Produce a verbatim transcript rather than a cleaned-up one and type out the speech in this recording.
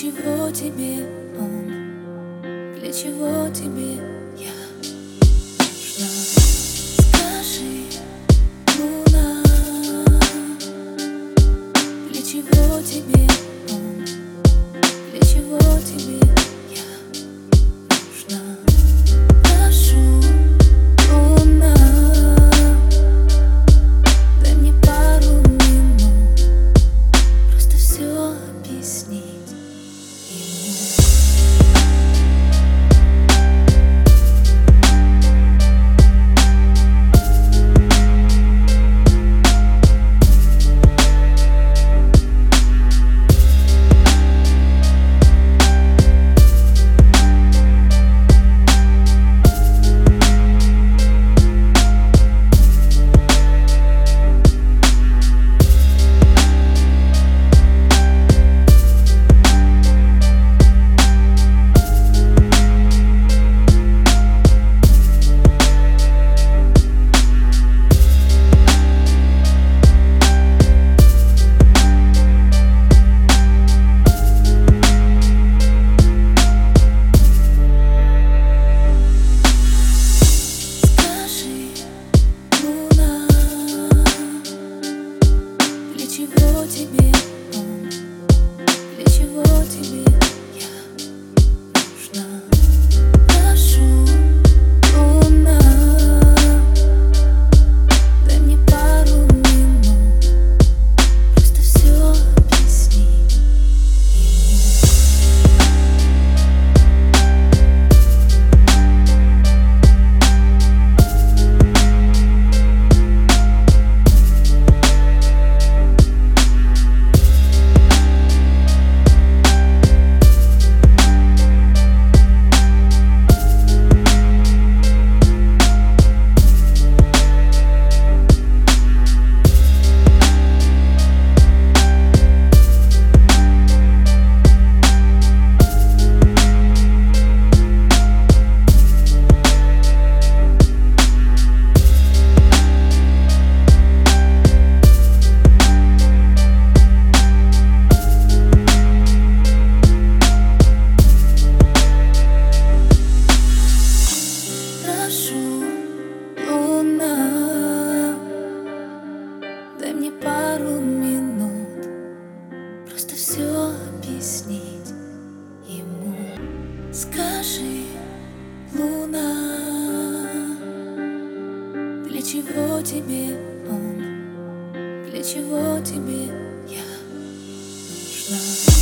чего тебе он? Для чего тебе я нужна? Скажи, луна, для чего тебе он? Для чего тебе я нужна? Прошу, луна, дай мне пару минут просто все объяснить. Чего тебе он? Для чего тебе я нужна? Прошу, луна, дай мне пару минут просто все объяснить пару минут просто все объяснить ему. Скажи, луна, для чего тебе он? Для чего тебе я нужна?